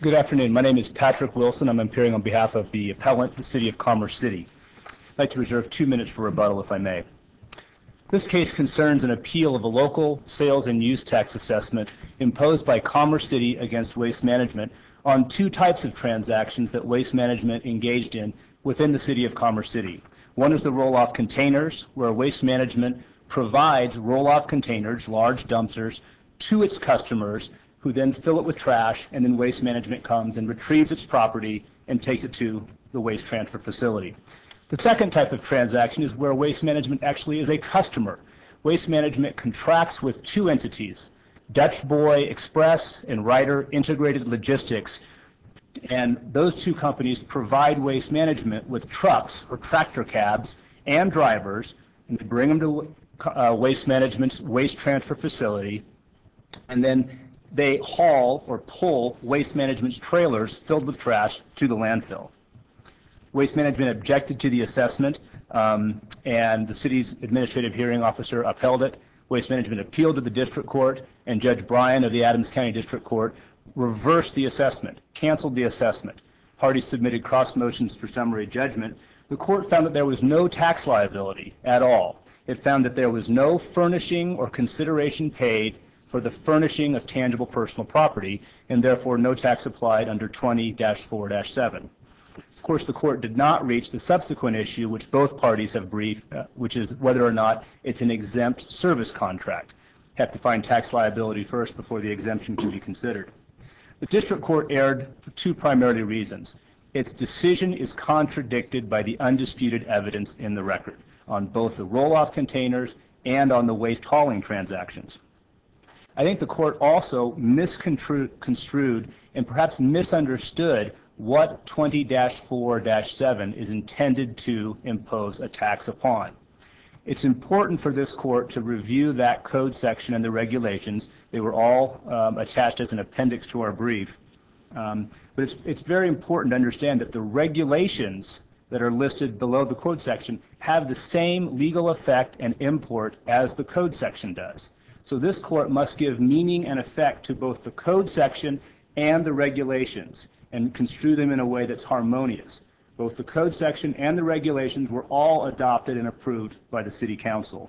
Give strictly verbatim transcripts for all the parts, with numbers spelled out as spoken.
Good afternoon. My name is Patrick Wilson. I'm appearing on behalf of the appellant, the City of Commerce City. I'd like to reserve two minutes for rebuttal, if I may. This case concerns an appeal of a local sales and use tax assessment imposed by Commerce City against Waste Management on two types of transactions that Waste Management engaged in within the City of Commerce City. One is the roll-off containers, where Waste Management provides roll-off containers, large dumpsters, to its customers, who then fill it with trash, and then Waste Management comes and retrieves its property and takes it to the waste transfer facility. The second type of transaction is where Waste Management actually is a customer. Waste Management contracts with two entities, Dutch Boy Express and Ryder Integrated Logistics, and those two companies provide Waste Management with trucks or tractor cabs and drivers, and they bring them to uh, Waste Management's waste transfer facility, and then they haul or pull Waste Management's trailers filled with trash to the landfill. Waste Management objected to the assessment, um, and the city's administrative hearing officer upheld it. Waste Management appealed to the district court, and Judge Bryan of the Adams County District Court reversed the assessment, canceled the assessment. Parties submitted cross motions for summary judgment. The court found that there was no tax liability at all. It found that there was no furnishing or consideration paid for the furnishing of tangible personal property, and therefore no tax applied under twenty dash four dash seven. Of course, the court did not reach the subsequent issue, which both parties have briefed, uh, which is whether or not it's an exempt service contract. Have to find tax liability first before the exemption can be considered. The district court erred for two primary reasons. Its decision is contradicted by the undisputed evidence in the record on both the roll-off containers and on the waste hauling transactions. I think the court also misconstrued and perhaps misunderstood what twenty dash four dash seven is intended to impose a tax upon. It's important for this court to review that code section and the regulations. They were all um, attached as an appendix to our brief. Um, but it's, it's very important to understand that the regulations that are listed below the code section have the same legal effect and import as the code section does. So this court must give meaning and effect to both the code section and the regulations and construe them in a way that's harmonious. Both the code section and the regulations were all adopted and approved by the City Council.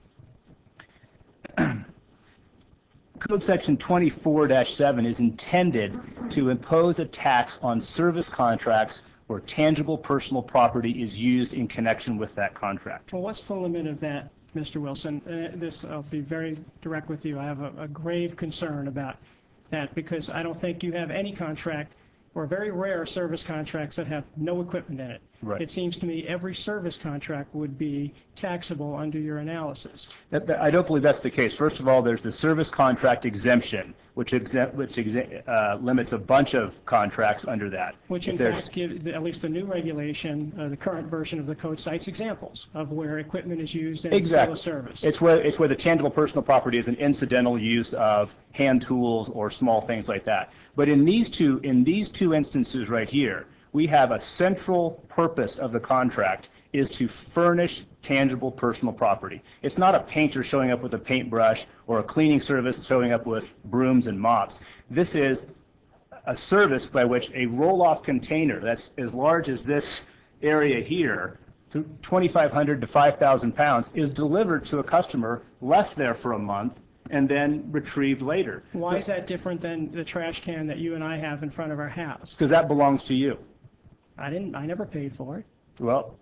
Code section twenty-four dash seven is intended to impose a tax on service contracts where tangible personal property is used in connection with that contract. Well, what's the limit of that, Mister Wilson? Uh, this, I'll be very direct with you. I have a, a grave concern about that because I don't think you have any contract or very rare service contracts that have no equipment in it. Right. It seems to me every service contract would be taxable under your analysis. That, that, I don't believe that's the case. First of all, there's the service contract exemption, which, exempt, which exe uh, limits a bunch of contracts under that. Which, in fact, give, at least the new regulation, uh, the current version of the code cites examples of where equipment is used and exactly. it's still a service. It's where, it's where the tangible personal property is an incidental use of hand tools or small things like that. But in these two, in these two instances right here, we have a central purpose of the contract is to furnish tangible personal property. It's not a painter showing up with a paintbrush or a cleaning service showing up with brooms and mops. This is a service by which a roll-off container that's as large as this area here, twenty-five hundred to five thousand pounds, is delivered to a customer, left there for a month, and then retrieved later. Why is that different than the trash can that you and I have in front of our house? Because that belongs to you. I didn't. I never paid for it. Well,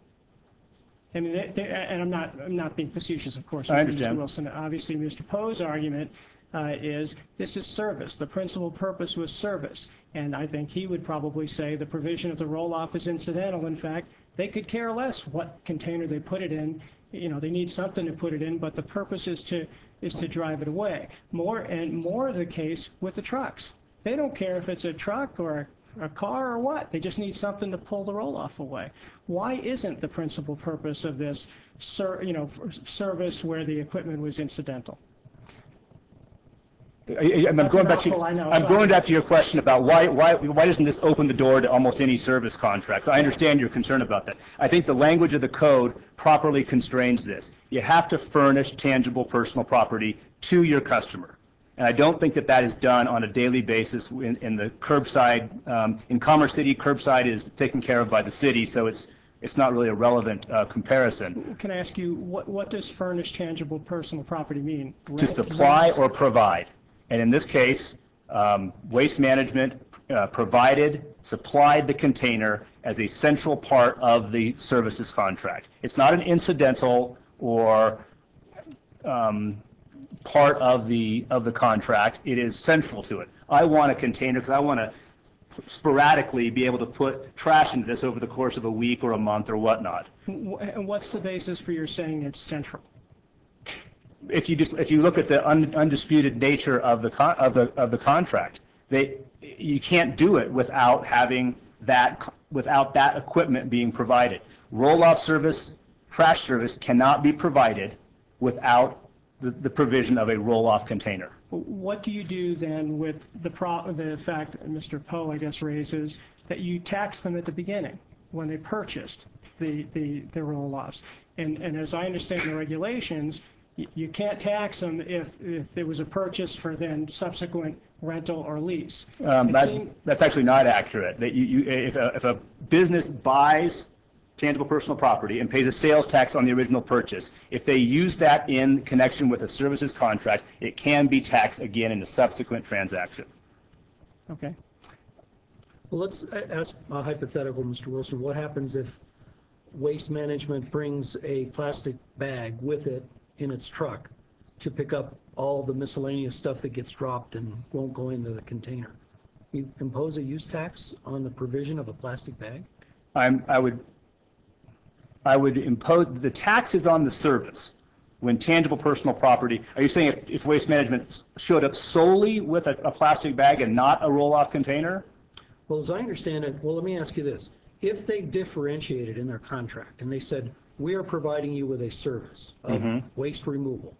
I mean, they, they, and I'm not. I'm not being facetious, of course. I understand. Mister Wilson. Obviously, Mister Poe's argument uh, is this is service. The principal purpose was service, and I think he would probably say the provision of the roll-off is incidental. In fact, they could care less what container they put it in. You know, they need something to put it in, but the purpose is to is to drive it away. More and more the case with the trucks. They don't care if it's a truck or a a car or what. They just need something to pull the roll-off away. Why isn't the principal purpose of this ser you know, service where the equipment was incidental? I, I'm, going back to, I know, I'm sorry. going back to your question about why, why, why doesn't this open the door to almost any service contracts? I understand your concern about that. I think the language of the code properly constrains this. You have to furnish tangible personal property to your customer. And I don't think that that is done on a daily basis in, in the curbside. Um, in Commerce City, curbside is taken care of by the city, so it's it's not really a relevant uh, comparison. Can I ask you, what, what does furnished tangible personal property mean? To Rent, supply lease? or provide. And in this case, um, Waste Management uh, provided, supplied the container as a central part of the services contract. It's not an incidental or um, part of the of the contract. It is central to it. I want a container because I want to sporadically be able to put trash into this over the course of a week or a month or whatnot. And what's the basis for your saying it's central? If you just if you look at the un, undisputed nature of the con, of the of the contract, they you can't do it without having that without that equipment being provided. Roll-off service, trash service cannot be provided without the, the provision of a roll-off container. What do you do then with the pro, the fact that Mister Poe, I guess, raises that you tax them at the beginning when they purchased the the, the roll-offs? And and as I understand the regulations, you, you can't tax them if if there was a purchase for then subsequent rental or lease. Um, that, seemed, that's actually not accurate. That you, you if a, if a business buys tangible personal property and pays a sales tax on the original purchase, if they use that in connection with a services contract, it can be taxed again in a subsequent transaction. Okay. Well, let's ask a hypothetical, Mister Wilson. What happens if Waste Management brings a plastic bag with it in its truck to pick up all the miscellaneous stuff that gets dropped and won't go into the container? You impose a use tax on the provision of a plastic bag? I'm, I would I would impose the taxes on the service when tangible personal property. Are you saying if, if Waste Management showed up solely with a, a plastic bag and not a roll-off container? Well, as I understand it, well, let me ask you this. If they differentiated in their contract and they said, we are providing you with a service of mm-hmm. waste removal.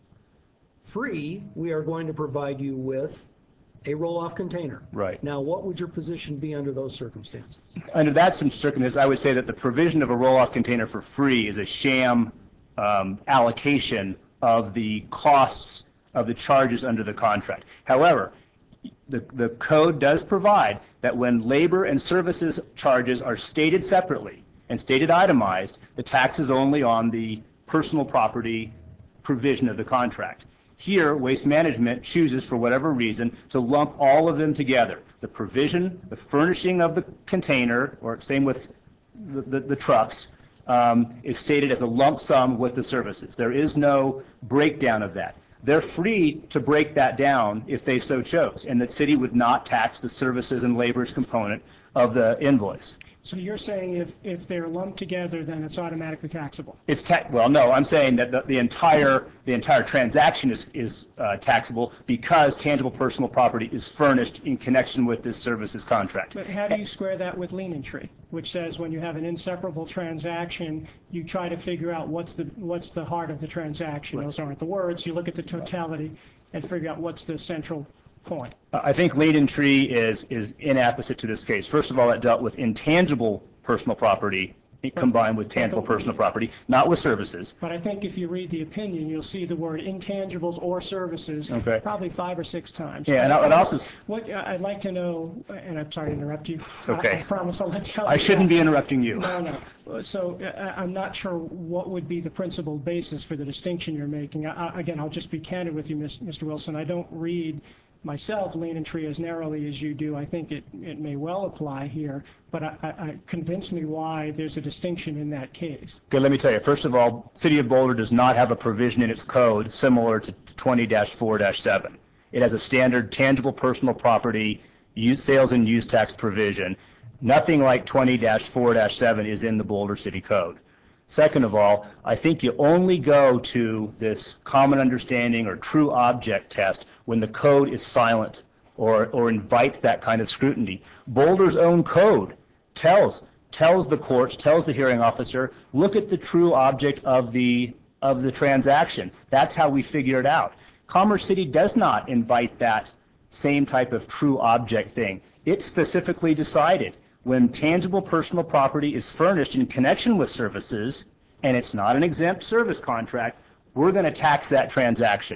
Free, we are going to provide you with a roll-off container. Right. Now, what would your position be under those circumstances? Under that circumstance, I would say that the provision of a roll-off container for free is a sham um, allocation of the costs of the charges under the contract. However, the, the code does provide that when labor and services charges are stated separately and stated itemized, the tax is only on the personal property provision of the contract. Here, Waste Management chooses, for whatever reason, to lump all of them together. The provision, the furnishing of the container, or same with the, the, the trucks, um, is stated as a lump sum with the services. There is no breakdown of that. They're free to break that down if they so chose, and the city would not tax the services and labors component of the invoice. So you're saying if, if they're lumped together, then it's automatically taxable? It's ta- well, no. I'm saying that the, the entire the entire transaction is is uh, taxable because tangible personal property is furnished in connection with this services contract. But how do you square that with lien and tree, which says when you have an inseparable transaction, you try to figure out what's the what's the heart of the transaction. Right. Those aren't the words. You look at the totality and figure out what's the central point. I think lien and tree is is inapposite to this case. First of all, it dealt with intangible personal property combined with tangible personal property, not with services. But I think if you read the opinion, you'll see the word intangibles or services okay. probably five or six times. Yeah, and I, and also what I'd like to know, and I'm sorry to interrupt you. It's okay. I, I promise I'll let you. I shouldn't be interrupting you. No, no. So I, I'm not sure what would be the principal basis for the distinction you're making. I, again, I'll just be candid with you, Mister Wilson. I don't read myself lien and tree as narrowly as you do. I think it, it may well apply here, but I, I, I convince me why there's a distinction in that case. Okay, let me tell you. First of all, City of Boulder does not have a provision in its code similar to twenty dash four dash seven. It has a standard tangible personal property use, sales and use tax provision. Nothing like twenty dash four dash seven is in the Boulder City Code. Second of all, I think you only go to this common understanding or true object test when the code is silent or, or invites that kind of scrutiny. Boulder's own code tells tells the courts, tells the hearing officer, look at the true object of the of the transaction. That's how we figure it out. Commerce City does not invite that same type of true object thing. It specifically decided when tangible personal property is furnished in connection with services and it's not an exempt service contract, we're going to tax that transaction.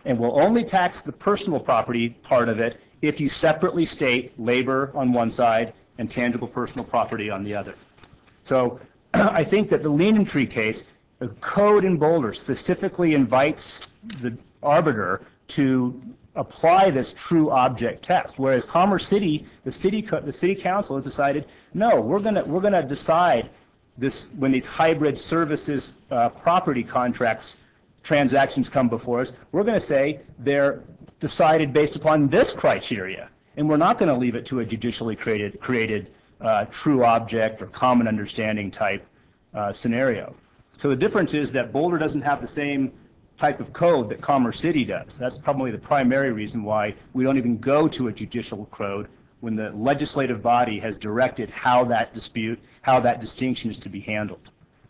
and will only tax the personal property part of it if you separately state labor on one side and tangible personal property on the other. So I think that the Lehman Tree case, the code in Boulder specifically invites the arbiter to apply this true object test, whereas Commerce City, the city, the city council has decided, no, we're gonna we're gonna decide this when these hybrid services uh, property contracts transactions come before us. We're going to say they're decided based upon this criteria, and we're not going to leave it to a judicially created created uh, true object or common understanding type uh, scenario. So the difference is that Boulder doesn't have the same type of code that Commerce City does. That's probably the primary reason why we don't even go to a judicial code when the legislative body has directed how that dispute, how that distinction is to be handled.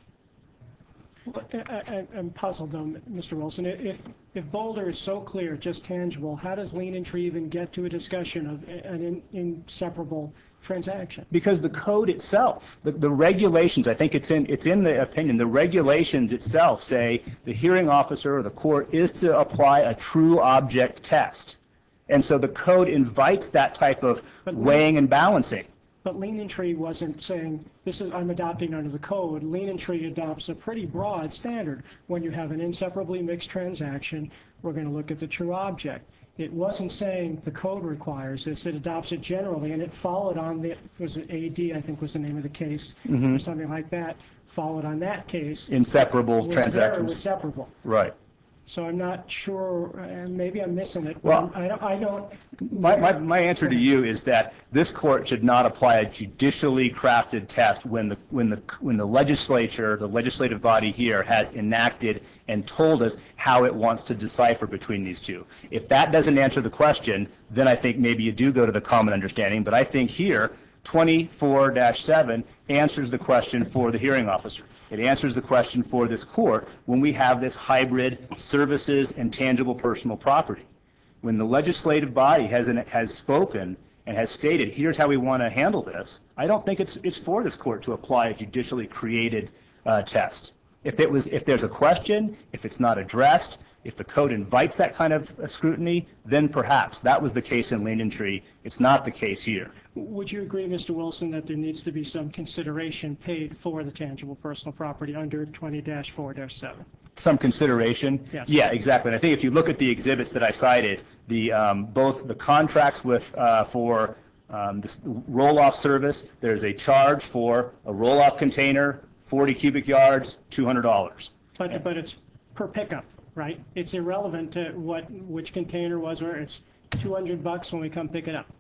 Well, I, I, I'm puzzled, though, Mister Wilson. If if Boulder is so clear, just tangible, how does Lehman Tree even get to a discussion of an in, inseparable transaction? Because the code itself, the, the regulations, I think it's in it's in the opinion, the regulations itself say the hearing officer or the court is to apply a true object test. And so the code invites that type of But weighing and balancing. But Lehman Tree wasn't saying, this is, I'm adopting under the code. Lehman Tree adopts a pretty broad standard. When you have an inseparably mixed transaction, we're going to look at the true object. It wasn't saying the code requires this. It adopts it generally, and it followed on the, was it A D, I think was the name of the case, mm-hmm. or something like that, followed on that case. Inseparable was transactions. There, it was separable. Right. So I'm not sure, uh, maybe I'm missing it. Well, I don't, I don't my, my, my answer to you is that this court should not apply a judicially crafted test when the, when the, when the legislature, the legislative body here has enacted and told us how it wants to decipher between these two. If that doesn't answer the question, then I think maybe you do go to the common understanding. But I think here, twenty-four dash seven answers the question for the hearing officer. It answers the question for this court when we have this hybrid services and tangible personal property. When the legislative body has, an, has spoken and has stated, here's how we want to handle this, I don't think it's, it's for this court to apply a judicially created uh, test. If, it was, if there's a question, if it's not addressed, if the code invites that kind of uh, scrutiny, then perhaps. That was the case in Lehman Tree. It's not the case here. Would you agree, Mister Wilson, that there needs to be some consideration paid for the tangible personal property under twenty dash four dash seven? Some consideration? Yes. Yeah, exactly. And I think if you look at the exhibits that I cited, the um, both the contracts with uh, for um, this roll-off service, there's a charge for a roll-off container, forty cubic yards, two hundred dollars. But but it's per pickup, right? It's irrelevant to what which container was where. It's two hundred bucks when we come pick it up.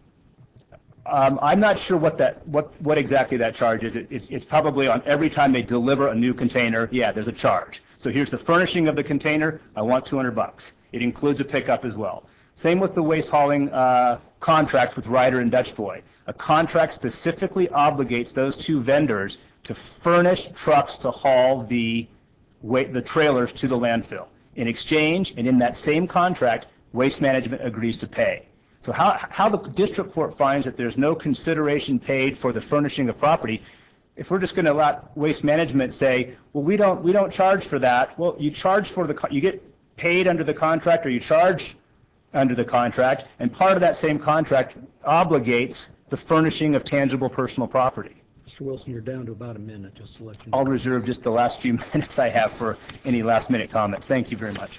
Um, I'm not sure what that what what exactly that charge is. It, it's, it's probably on every time they deliver a new container. Yeah, there's a charge. So here's the furnishing of the container. I want two hundred bucks. It includes a pickup as well. Same with the waste hauling uh, contract with Ryder and Dutch Boy. A contract specifically obligates those two vendors to furnish trucks to haul the the trailers to the landfill. In exchange, and in that same contract, Waste Management agrees to pay. So how, how the district court finds that there's no consideration paid for the furnishing of property, if we're just going to let Waste Management say, well, we don't, we don't charge for that. Well, you charge for the, you get paid under the contract, or you charge under the contract, and part of that same contract obligates the furnishing of tangible personal property. Mister Wilson, you're down to about a minute, just to let you know. I'll reserve just the last few minutes I have for any last minute comments. Thank you very much.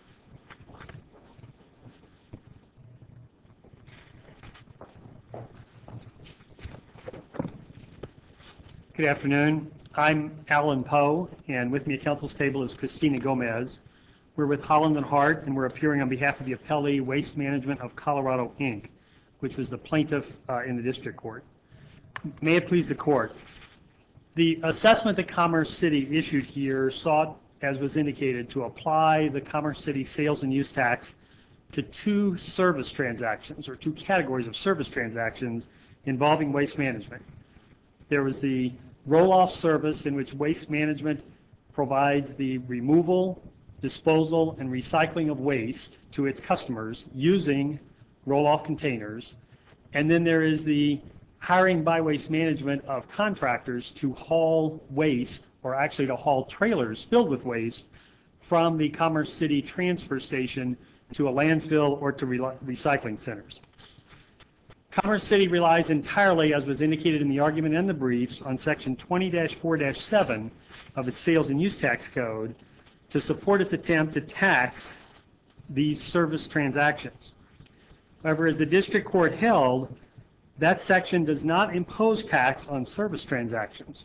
Good afternoon. I'm Alan Poe, and with me at council's table is Christina Gomez. We're with Holland and Hart, and we're appearing on behalf of the appellee Waste Management of Colorado, Incorporated, which was the plaintiff uh, in the district court. May it please the court. The assessment that Commerce City issued here sought, as was indicated, to apply the Commerce City sales and use tax to two service transactions, or two categories of service transactions involving waste management. There was the roll-off service in which Waste Management provides the removal, disposal, and recycling of waste to its customers using roll-off containers. And then there is the hiring by Waste Management of contractors to haul waste, or actually to haul trailers filled with waste, from the Commerce City transfer station to a landfill or to re- recycling centers. Commerce City relies entirely, as was indicated in the argument and the briefs, on Section twenty dash four dash seven of its Sales and Use Tax Code to support its attempt to tax these service transactions. However, as the district court held, that section does not impose tax on service transactions.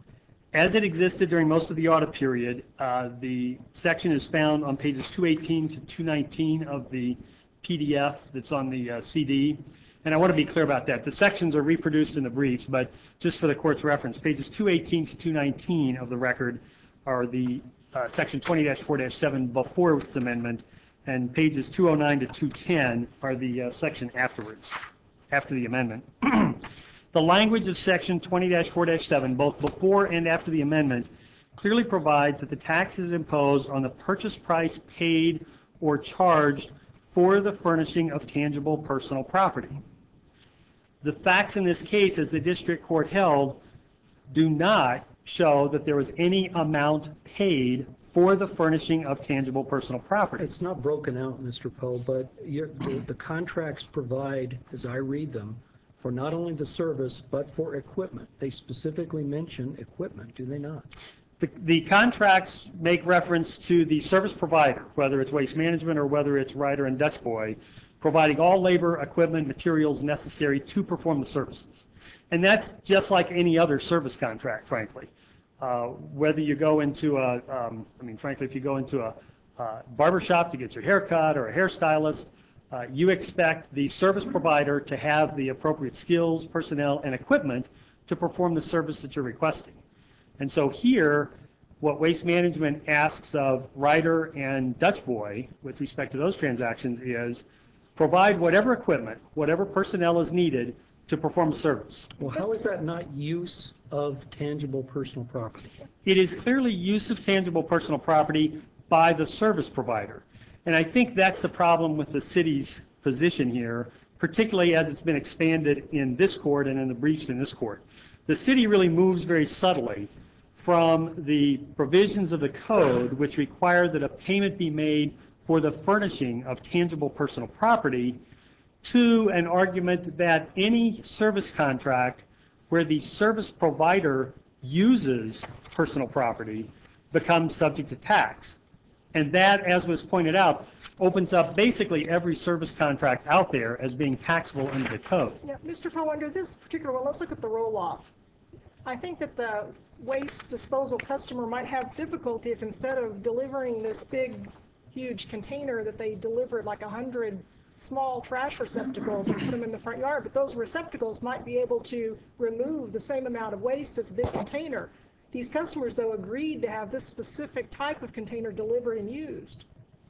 As it existed during most of the audit period, uh, the section is found on pages two eighteen to two nineteen of the P D F that's on the uh, C D. And I want to be clear about that. The sections are reproduced in the briefs, but just for the court's reference, pages two eighteen to two nineteen of the record are the uh, section twenty dash four dash seven before its amendment, and pages two oh nine to two ten are the uh, section afterwards, after the amendment. The language of section twenty dash four dash seven, both before and after the amendment, clearly provides that the tax is imposed on the purchase price paid or charged for the furnishing of tangible personal property. The facts in this case, as the district court held, do not show that there was any amount paid for the furnishing of tangible personal property. It's not broken out, Mister Poe, but you're, the, the contracts provide, as I read them, for not only the service, but for equipment. They specifically mention equipment, do they not? The, the contracts make reference to the service provider, whether it's Waste Management or whether it's Ryder and Dutch Boy, providing all labor, equipment, materials necessary to perform the services. And that's just like any other service contract, frankly. Uh, whether you go into a, um, I mean, frankly, if you go into a uh, barber shop to get your hair cut or a hairstylist, uh, you expect the service provider to have the appropriate skills, personnel, and equipment to perform the service that you're requesting. And so here, what Waste Management asks of Ryder and Dutch Boy with respect to those transactions is provide whatever equipment, whatever personnel is needed to perform the service. Well, how is that not use of tangible personal property? It is clearly use of tangible personal property by the service provider. And I think that's the problem with the city's position here, particularly as it's been expanded in this court and in the briefs in this court. The city really moves very subtly from the provisions of the code which require that a payment be made for the furnishing of tangible personal property to an argument that any service contract where the service provider uses personal property becomes subject to tax. And that, as was pointed out, opens up basically every service contract out there as being taxable under the code. Yeah, Mister Poe, under this particular one, let's look at the roll-off. I think that the waste disposal customer might have difficulty if instead of delivering this big, huge container that they delivered like a hundred small trash receptacles and put them in the front yard, but those receptacles might be able to remove the same amount of waste as a big container. These customers, though, agreed to have this specific type of container delivered and used.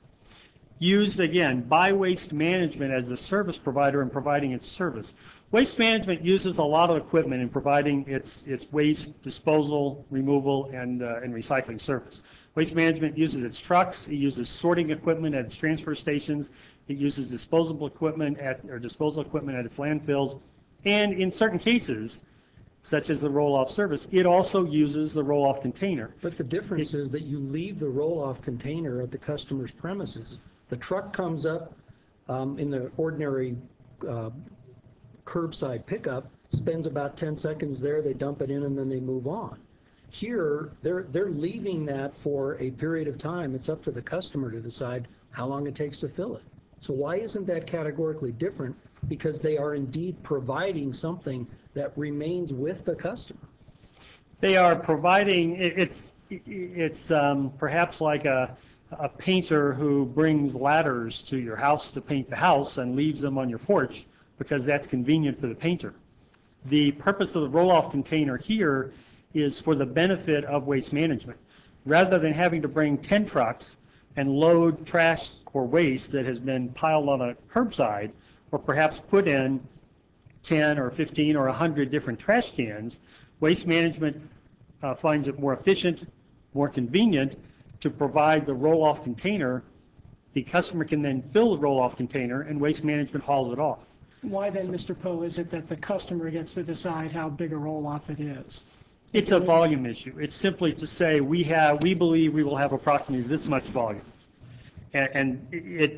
Used, again, by Waste Management as the service provider in providing its service. Waste Management uses a lot of equipment in providing its, its waste disposal, removal, and, uh, and recycling service. Waste Management uses its trucks, it uses sorting equipment at its transfer stations, it uses disposable equipment at, or disposal equipment at its landfills, and in certain cases, such as the roll-off service, it also uses the roll-off container. But the difference It- is that you leave the roll-off container at the customer's premises. The truck comes up um, in the ordinary uh, curbside pickup, spends about ten seconds there, they dump it in, and then they move on. Here, they're, they're leaving that for a period of time. It's up to the customer to decide how long it takes to fill it. So why isn't that categorically different? Because they are indeed providing something that remains with the customer. They are providing, it- it's, it's um, perhaps like a, a painter who brings ladders to your house to paint the house and leaves them on your porch because that's convenient for the painter. The purpose of the roll-off container here is for the benefit of Waste Management. Rather than having to bring ten trucks and load trash or waste that has been piled on a curbside, or perhaps put in ten or fifteen or one hundred different trash cans, Waste Management uh, finds it more efficient, more convenient to provide the roll-off container. The customer can then fill the roll-off container and Waste Management hauls it off. Why then, Mister Poe, is it that the customer gets to decide how big a roll-off it is? It's a volume issue. It's simply to say we have, we believe we will have approximately this much volume. And, and it,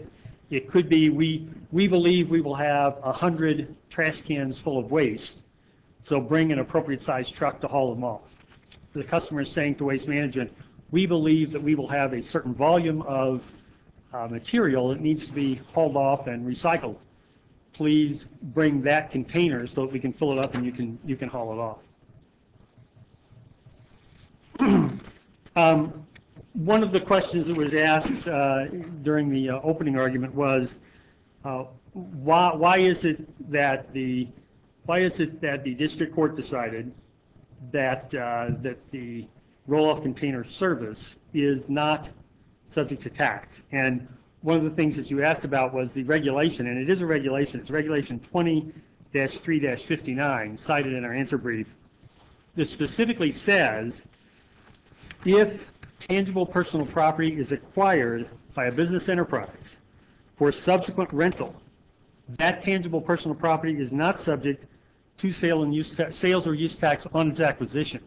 It could be we, we believe we will have one hundred trash cans full of waste, so bring an appropriate sized truck to haul them off. The customer is saying to Waste Management, we believe that we will have a certain volume of uh, material that needs to be hauled off and recycled. Please bring that container so that we can fill it up and you can, you can haul it off. um, one of the questions that was asked uh, during the uh, opening argument was, uh, why, why is it that the why is it that the district court decided that uh, that the roll-off container service is not subject to tax? And one of the things that you asked about was the regulation, and it is a regulation. It's Regulation twenty dash three dash fifty-nine, cited in our answer brief, that specifically says if tangible personal property is acquired by a business enterprise for subsequent rental, that tangible personal property is not subject to sale and use ta- sales or use tax on its acquisition.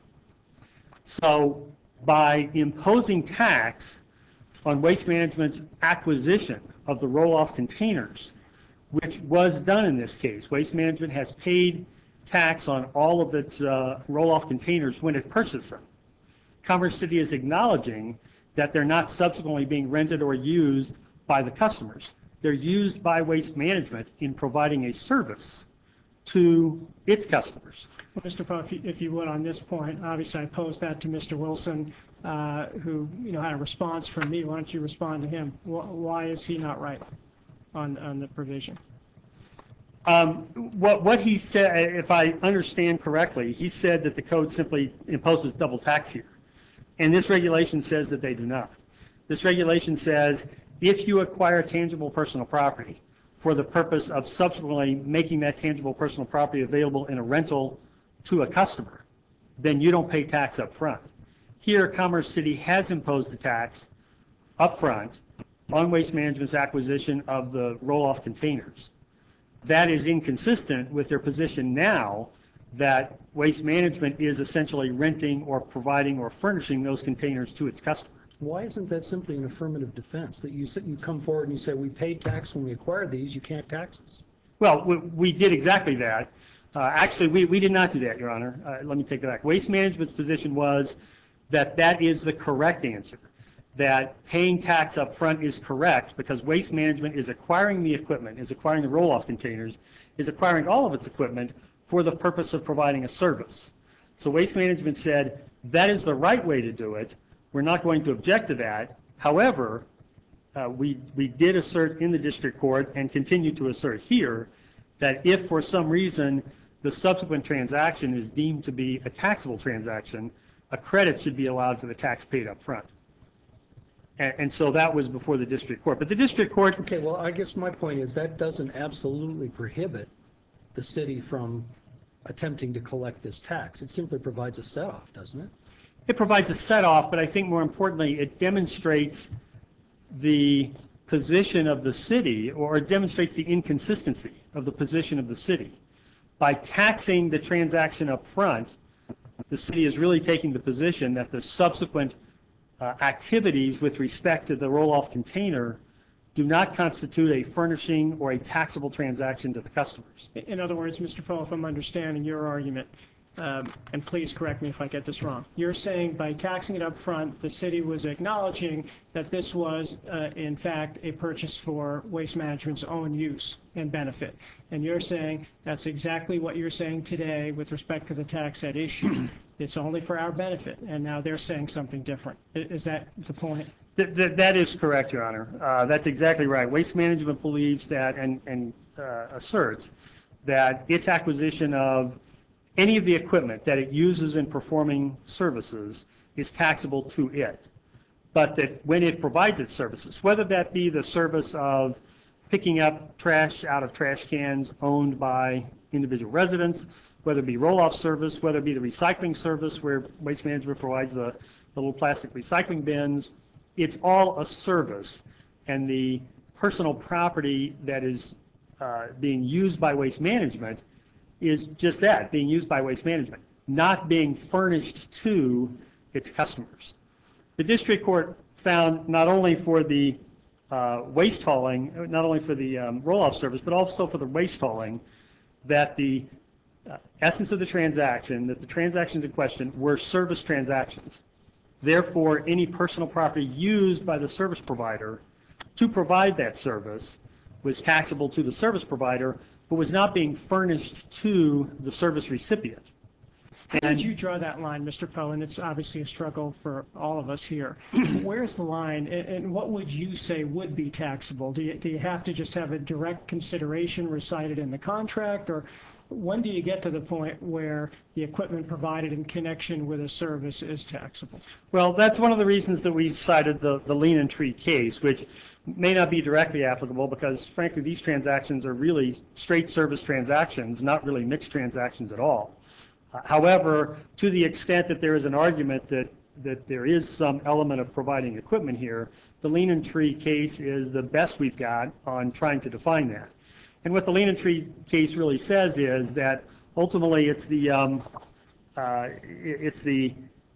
So by imposing tax on Waste Management's acquisition of the roll-off containers, which was done in this case, Waste Management has paid tax on all of its uh, roll-off containers when it purchased them. Commerce City is acknowledging that they're not subsequently being rented or used by the customers. They're used by Waste Management in providing a service to its customers. Well, Mister Poe, if you, if you would, on this point, obviously I posed that to Mister Wilson, uh, who you know had a response from me. Why don't you respond to him? Why is he not right on, on the provision? Um, what, what he said, if I understand correctly, he said that the code simply imposes double tax here. And this regulation says that they do not. This regulation says if you acquire tangible personal property for the purpose of subsequently making that tangible personal property available in a rental to a customer, then you don't pay tax up front. Here, Commerce City has imposed the tax up front on Waste Management's acquisition of the roll-off containers. That is inconsistent with their position now that Waste Management is essentially renting or providing or furnishing those containers to its customer. Why isn't that simply an affirmative defense, that you sit, you come forward and you say, we paid tax when we acquired these, you can't tax us? Well, we, we did exactly that. Uh, actually, we, we did not do that, Your Honor. Uh, let me take that back. Waste Management's position was that that is the correct answer, that paying tax up front is correct because Waste Management is acquiring the equipment, is acquiring the roll-off containers, is acquiring all of its equipment for the purpose of providing a service. So Waste Management said that is the right way to do it. We're not going to object to that. However, uh, we, we did assert in the district court and continue to assert here that if for some reason the subsequent transaction is deemed to be a taxable transaction, a credit should be allowed for the tax paid up front. And, and so that was before the district court. But the district court... Okay, well, I guess my point is that doesn't absolutely prohibit the city from attempting to collect this tax. It simply provides a set-off, doesn't it? It provides a set-off, but I think more importantly, it demonstrates the position of the city, or it demonstrates the inconsistency of the position of the city. By taxing the transaction up front, the city is really taking the position that the subsequent uh, activities with respect to the roll-off container do not constitute a furnishing or a taxable transaction to the customers. In other words, Mister Poe, if I'm understanding your argument, um, and please correct me if I get this wrong, you're saying by taxing it up front, the city was acknowledging that this was, uh, in fact, a purchase for Waste Management's own use and benefit. And you're saying that's exactly what you're saying today with respect to the tax at issue. It's only for our benefit, and now they're saying something different. Is that the point? That, that, that is correct, Your Honor. Uh, that's exactly right. Waste Management believes that and, and uh, asserts that its acquisition of any of the equipment that it uses in performing services is taxable to it. But that when it provides its services, whether that be the service of picking up trash out of trash cans owned by individual residents, whether it be roll-off service, whether it be the recycling service where Waste Management provides the, the little plastic recycling bins, it's all a service. And the personal property that is uh, being used by Waste Management is just that, being used by Waste Management, not being furnished to its customers. The district court found not only for the uh, waste hauling, not only for the um, roll-off service, but also for the waste hauling, that the uh, essence of the transaction, that the transactions in question were service transactions. Therefore, any personal property used by the service provider to provide that service was taxable to the service provider, but was not being furnished to the service recipient. How did you draw that line, Mister Poe? And it's obviously a struggle for all of us here. Where's the line, and, and what would you say would be taxable? Do you, do you have to just have a direct consideration recited in the contract, or when do you get to the point where the equipment provided in connection with a service is taxable? Well, that's one of the reasons that we cited the, the Lien and Tree case, which may not be directly applicable because, frankly, these transactions are really straight service transactions, not really mixed transactions at all. Uh, however, to the extent that there is an argument that, that there is some element of providing equipment here, the Lien and Tree case is the best we've got on trying to define that. And what the Lien and Tree case really says is that ultimately it's the, um, uh, it's the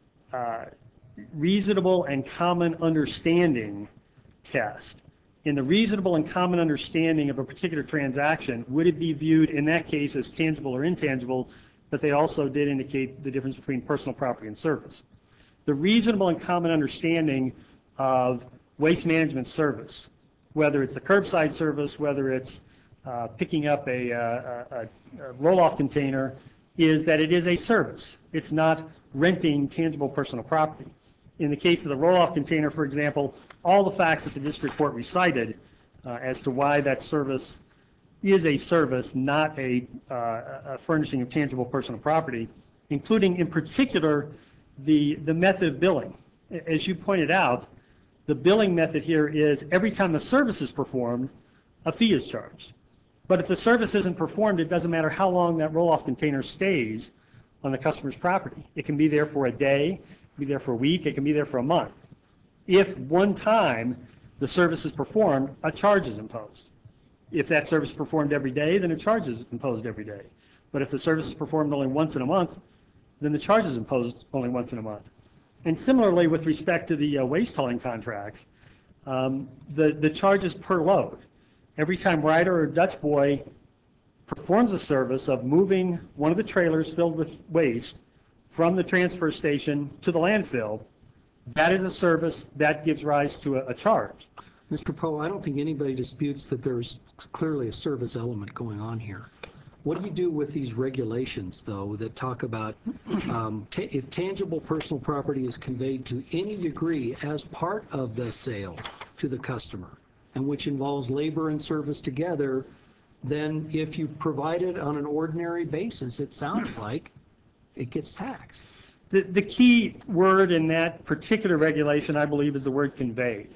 uh, reasonable and common understanding test. In the reasonable and common understanding of a particular transaction, would it be viewed in that case as tangible or intangible? But they also did indicate the difference between personal property and service. The reasonable and common understanding of waste management service, whether it's the curbside service, whether it's uh, picking up a, a, a, a roll-off container, is that it is a service. It's not renting tangible personal property. In the case of the roll-off container, for example, all the facts that the district court recited uh, as to why that service is a service, not a, uh, a furnishing of tangible personal property, including in particular the, the method of billing. As you pointed out, the billing method here is every time the service is performed, a fee is charged. But if the service isn't performed, it doesn't matter how long that roll-off container stays on the customer's property. It can be there for a day, it can be there for a week, it can be there for a month. If one time the service is performed, a charge is imposed. If that service is performed every day, then a charge is imposed every day. But if the service is performed only once in a month, then the charge is imposed only once in a month. And similarly, with respect to the uh, waste hauling contracts, um, the, the charge is per load. Every time Ryder or Dutch Boy performs a service of moving one of the trailers filled with waste from the transfer station to the landfill, that is a service that gives rise to a, a charge. Mister Poe, I don't think anybody disputes that there's clearly a service element going on here. What do you do with these regulations, though, that talk about um, ta if tangible personal property is conveyed to any degree as part of the sale to the customer, and which involves labor and service together, then if you provide it on an ordinary basis, it sounds like it gets taxed. The, the key word in that particular regulation, I believe, is the word conveyed.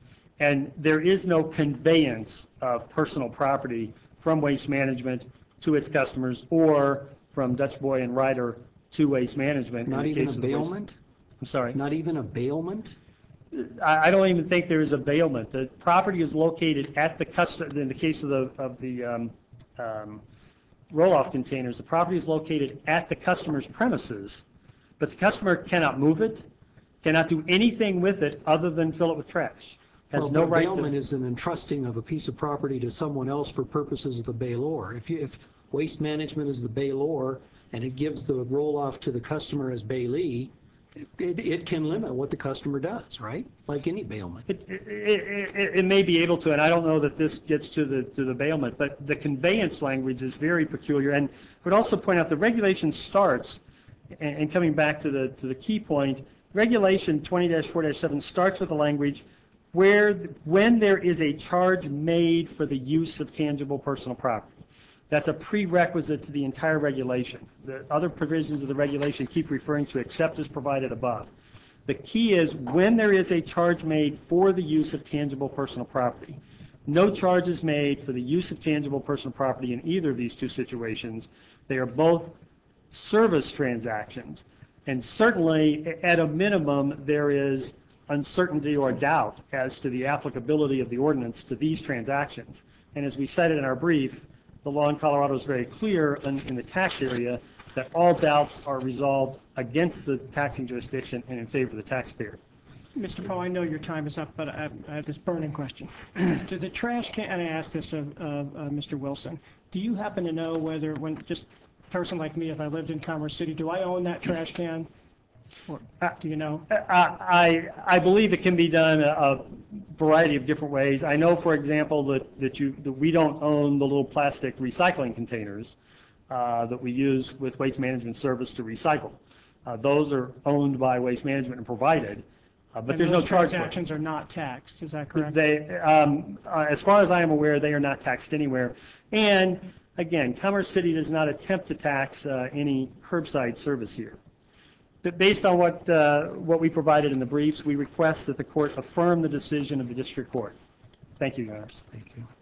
And there is no conveyance of personal property from Waste Management to its customers or from Dutch Boy and Ryder to Waste Management. Not even a bailment? I'm sorry? Not even a bailment? I, I don't even think there is a bailment. The property is located at the customer, in the case of the, of the um, um, roll-off containers, the property is located at the customer's premises, but the customer cannot move it, cannot do anything with it other than fill it with trash. Has Well, no but right bailment to. is an entrusting of a piece of property to someone else for purposes of the bailor. If you, if Waste Management is the bailor and it gives the roll-off to the customer as bailee, it, it can limit what the customer does, right? Like any bailment. It, it, it, it may be able to, and I don't know that this gets to the to the bailment, but the conveyance language is very peculiar. And I would also point out the regulation starts, and, and coming back to the to the key point, Regulation twenty dash four dash seven starts with the language where when there is a charge made for the use of tangible personal property. That's a prerequisite to the entire regulation. The other provisions of the regulation keep referring to except as provided above. The key is when there is a charge made for the use of tangible personal property. No charge is made for the use of tangible personal property in either of these two situations. They are both service transactions. And certainly, at a minimum, there is uncertainty or doubt as to the applicability of the ordinance to these transactions. And as we cited in our brief, the law in Colorado is very clear in, in the tax area that all doubts are resolved against the taxing jurisdiction and in favor of the taxpayer. Mister Poe, I know your time is up, but I I have this burning question. To the trash can, and I asked this of, of uh, Mister Wilson, do you happen to know whether, when, just a person like me, if I lived in Commerce City, do I own that trash can? Or, do you know? I, I believe it can be done a, a variety of different ways. I know, for example, that, that you, that we don't own the little plastic recycling containers uh, that we use with Waste Management Service to recycle. Uh, those are owned by Waste Management and provided, uh, but And there's no those charge for it. transactions are not taxed, is that correct? They, um, uh, as far as I am aware, they are not taxed anywhere. And again, Commerce City does not attempt to tax uh, any curbside service here. But based on what, uh, what we provided in the briefs, we request that the court affirm the decision of the district court. Thank you, Your Honors. Thank you.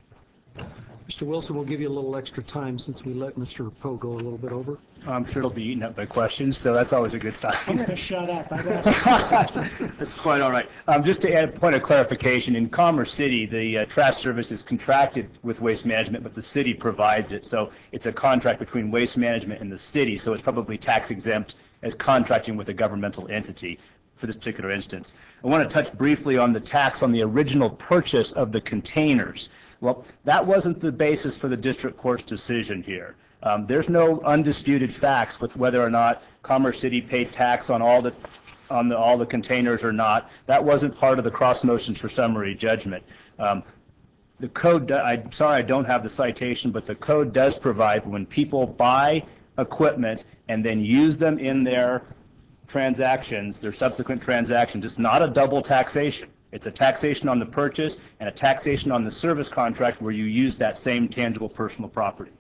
Mister Wilson, we'll give you a little extra time since we let Mister Poe go a little bit over. I'm sure it'll be eaten up by questions, so that's always a good sign. I'm going to shut up. I've asked That's quite all right. Um, just to add a point of clarification, in Commerce City, the uh, trash service is contracted with Waste Management, but the city provides it. So it's a contract between Waste Management and the city, so it's probably tax exempt as contracting with a governmental entity for this particular instance. I want to touch briefly on the tax on the original purchase of the containers. Well, that wasn't the basis for the district court's decision here. Um, there's no undisputed facts with whether or not Commerce City paid tax on all the on the, all the containers or not. That wasn't part of the cross motions for summary judgment. Um, the code, I'm sorry I don't have the citation, but the code does provide when people buy equipment and then use them in their transactions, their subsequent transactions, it's not a double taxation. It's a taxation on the purchase and a taxation on the service contract where you use that same tangible personal property.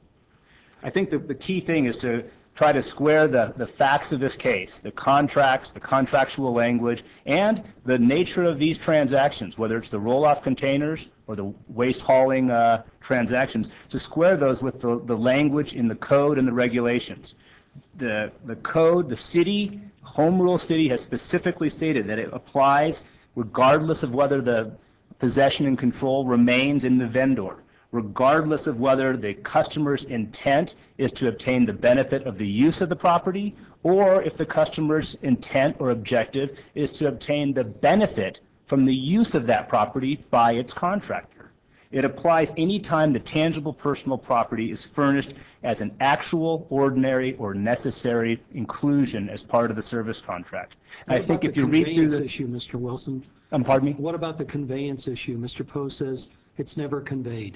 I think the, the key thing is to try to square the, the facts of this case, the contracts, the contractual language, and the nature of these transactions, whether it's the roll-off containers or the waste hauling uh, transactions, to square those with the, the language in the code and the regulations. The, the code, the city, Home Rule City has specifically stated that it applies regardless of whether the possession and control remains in the vendor, regardless of whether the customer's intent is to obtain the benefit of the use of the property, or if the customer's intent or objective is to obtain the benefit from the use of that property by its contractor. It applies any time the tangible personal property is furnished as an actual, ordinary, or necessary inclusion as part of the service contract. And I think if you read through Conveyance the issue, Mister Wilson. Um, pardon me? What about the conveyance issue? Mister Poe says it's never conveyed.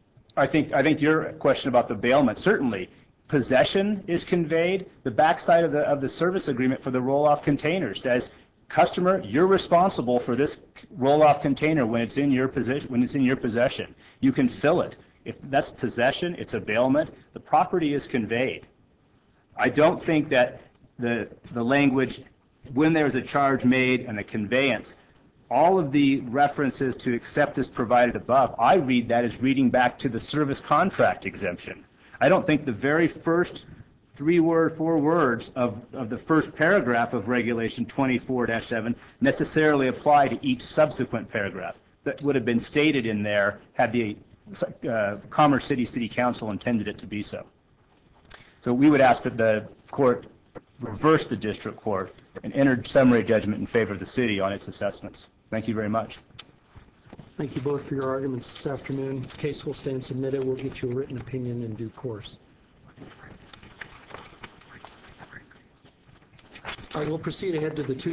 I think I think your question about the bailment, certainly possession is conveyed. The backside of the of the service agreement for the roll-off container says, customer, you're responsible for this roll-off container when it's in your position when it's in your possession. You can fill it. If that's possession, it's a bailment. The property is conveyed. I don't think that the the language when there's a charge made and a conveyance, all of the references to accept as provided above, I read that as reading back to the service contract exemption. I don't think the very first three word, four words of, of the first paragraph of Regulation twenty-four dash seven necessarily apply to each subsequent paragraph that would have been stated in there had the uh, Commerce City City Council intended it to be so. So we would ask that the court reverse the district court and enter summary judgment in favor of the city on its assessments. Thank you very much. Thank you both for your arguments this afternoon. The case will stand submitted. We'll get you a written opinion in due course. All right, we'll proceed ahead to the two